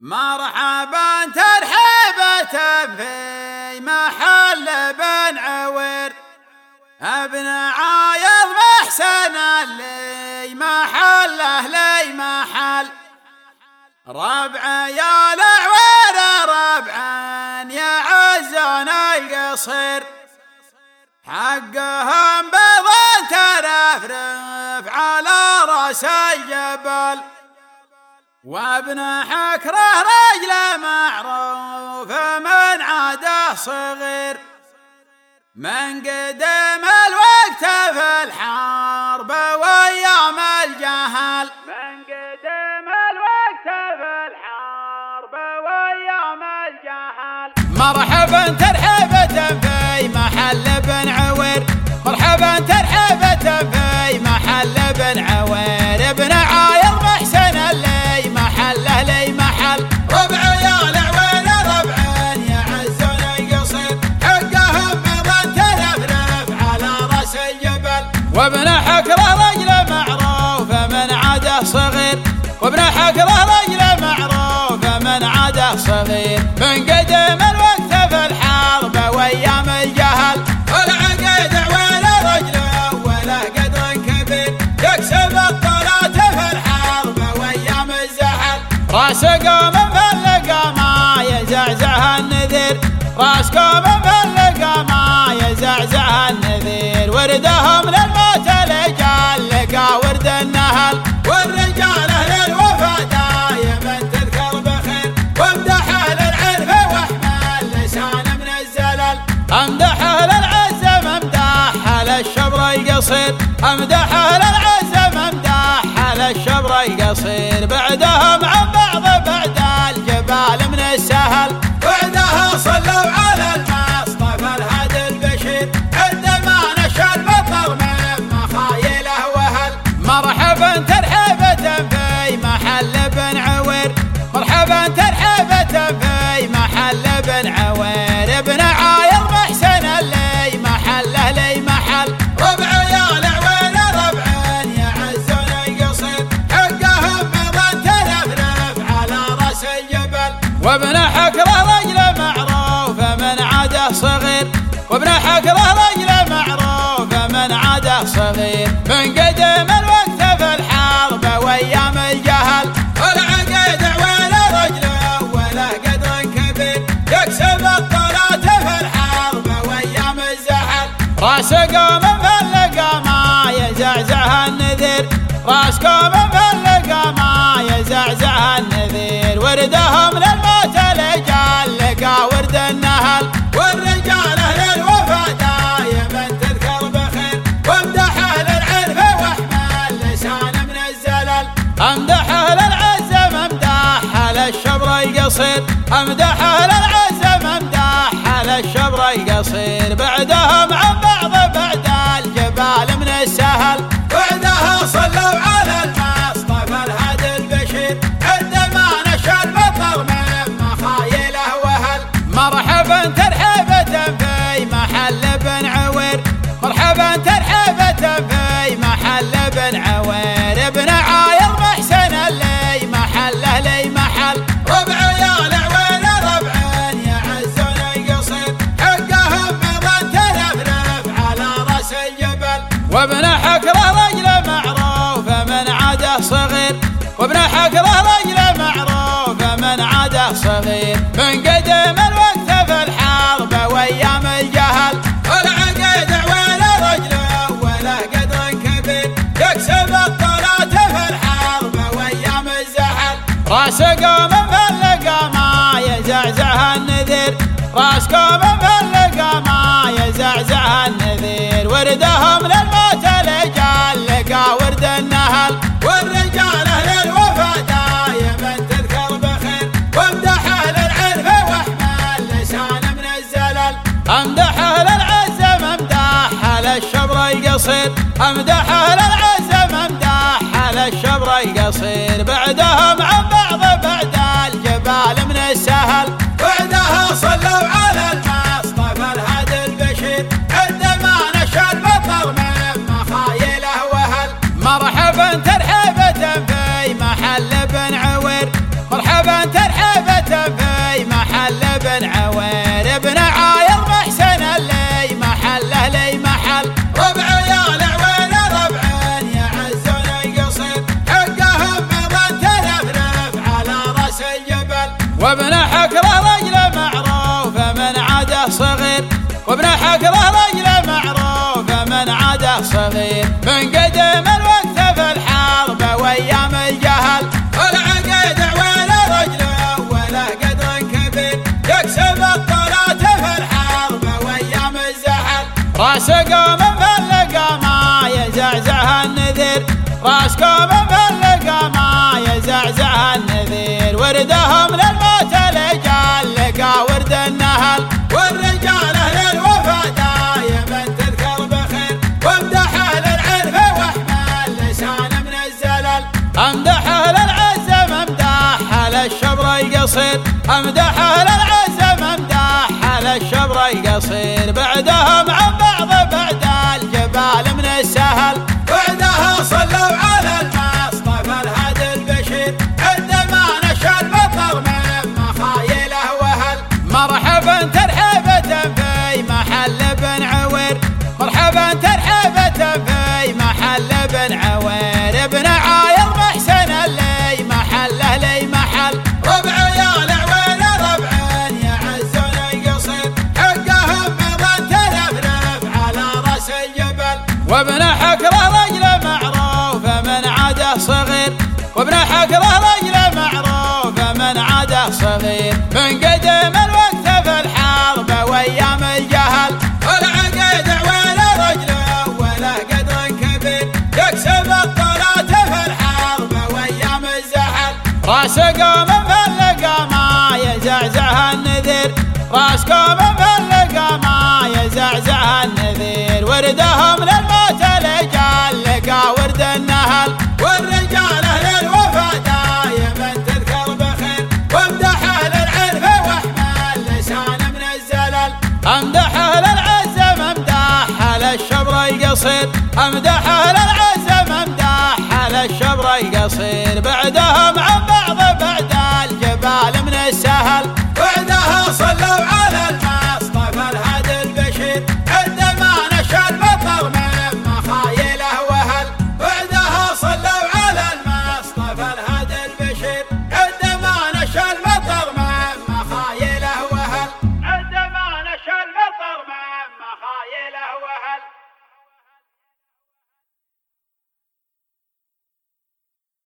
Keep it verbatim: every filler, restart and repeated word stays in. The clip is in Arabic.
مرحبا ترحيبة في محل بن عوير، ابن عايض محسن لي محله لي محل. ربع يا العوير ربعا يعزون القصير، حقهم بضن ترفرف على راس الجبل. وابن حكره رجل معروف من عاده صغير، من قدم الوقت في الحرب وايام الجهل. من قدم الوقت في الحرب وايام الجهل. مرحبا ترحيبة في محل بن عوير، مرحبا ترحيبة في محل بن عوير. ابن عايض محسن لي محله لي محل. ربع يا العوير ربعا يعزون القصير، حقهم بضن ترفرف على راس الجبل. وابن حكره رجل معروف من عاده صغير، وابن حكره رجل معروف من عاده صغير، من قدم الوقت في الحرب وايام الجهل. والعقيد عويل رجل وله قدر كبير، يكسب الطلات في الحرب وايام الزحل. راس قوم في اللقامة يزعزعها النذير، راس قوم في اللقامة يزعزعها النذير. وردهم للموت الرجال لقى ورد النهل، والرجال اهل الوفا دايما تذكر بخير. وامدح اهل العرف واحمل لسان من الزلل، امدح اهل العز ممدح على الشبر القصير، امدح اهل العز ممدح على الشبر القصير. بعدهم عن بعض بعد الجبال من السهل، بعدها صلوا على المصطفى الهادي البشير، عندما نشا المطر من مخايله وهل. مرحبا ترحيبة في محل بن عوير، مرحبا ترحيبة في محل بن عوير. ابن عايض محسن لي محله لي محل. ربع يا العوير ربعا يعزون القصير، حقهم بضن ترفرف على راس الجبل. وابن حكره رجل معروف من عاده صغير، وابن حكره رجل معروف من عاده صغير، من قدم الوقت في الحرب وايام الجهل. والعقيد عويل رجل وله قدر كبير، يكسب الطلات في الحرب وايام الزحل. راس قوم في اللقامة يزعزعها النذير، راس قوم في اللقامة يزعزعها النذير. وردهم للموت الرجال لقى ورد النهل، والرجال اهل الوفا دايما تذكر بخير. وامدح اهل العرف واحمل لسان من الزلل، امدح اهل العز ممدح على الشبر القصير، امدح اهل العز ممدح على الشبر القصير. بعدهم عن بعض بعد الجبال من السهل، بعدها صلوا على المصطفى الهادي البشير، عندما نشا المطر من مخايله وهل. مرحبا ترحيبة في محل بن عوير، مرحبا ترحيبة في محل بن عوير. ابن عايض محسن لي محله لي محل. ربع يا العوير ربعا يعزون القصير، حقهم بضن ترفرف على راس الجبل. وابن حكره رجل معروف من عاده صغير، وابن حكره رجل معروف من عاده صغير، من قدم الوقت في الحرب وايام الجهل. والعقيد عويل رجل وله قدر كبير، يكسب الطلات في الحرب وايام الزحل. راس قوم في اللقامة يزعزعها النذير، راس قوم في اللقامة يزعزعها النذير. وردهم للموت الرجال لقى ورد النهل، والرجال اهل الوفا دايما تذكر بخير. وامدح اهل العرف واحمل لسان من الزلل، امدح اهل العز ممدح على الشبر القصير، امدح اهل العز ممدح على الشبر القصير. بعدهم عن بعض بعد الجبال من السهل، بعدها صلوا على المصطفى الهادي البشير، عندما نشا المطر من مخايله وهل. مرحبا ترحيبة في محل بن عوير، مرحبا ترحيبة بن عوير ابن عايض محسن اللي محله لي محل ربع يا العوين ربع يعزون القصير حقهم بضن تلفلف على راس الجبل وابن حكره رجل معروف من عاده صغير وابن حكره رجل معروف من عاده صغير من قدم الوقت في الحرب وايام الجهل والعقيد عوين رجله وله قدر كبير يكسب الطلعة في الحرب وايام الزحل راس قوم في اللقامة يزعزعها النذير راس قوم في اللقامة يزعزعها النذير وردهم للموت لجال لقى ورد النهل والرجال اهل الوفا دايما تذكر بخير وامدح اهل العرف واحمل لسان من الزلل امدح اهل العزم امدح اهل الشبر القصير امدح اهل العزم امدح اهل الشبر القصير بعدهم عن بعض بعد الجبال من السهل بعدها صلوا على المصطفى الهادي البشير عندما نشا المطر من مخايله وهل مرحبا ترحبة في محل بن عوير مرحبا ترحبة في محل بن عوير ابن عايض محسن اللي محله لي محل ربع يا العوين ربع يعزون القصير حقهم بضن تلفلف على راس الجبل وابن حكره رجل معروف من عاده صغير وابن حكره رجل معروف من عاده صغير من قدم الوقت في الحرب وايام الجهل والعقيد عوين رجله وله قدر كبير يكسب الطلعة في الحرب وايام الزحل راس قوم في اللقامة يزعزعها النذير راس قوم في اللقامة يزعزعها النذير وردهم للموت لجال لقى ورد النهل والرجال اهل الوفا دايما تذكر بخير وامدح اهل العرف واحمل لسان من الزلل امدح اهل العزم امدح اهل الشبر القصير امدح اهل العزم امدح اهل الشبر القصير بعدهم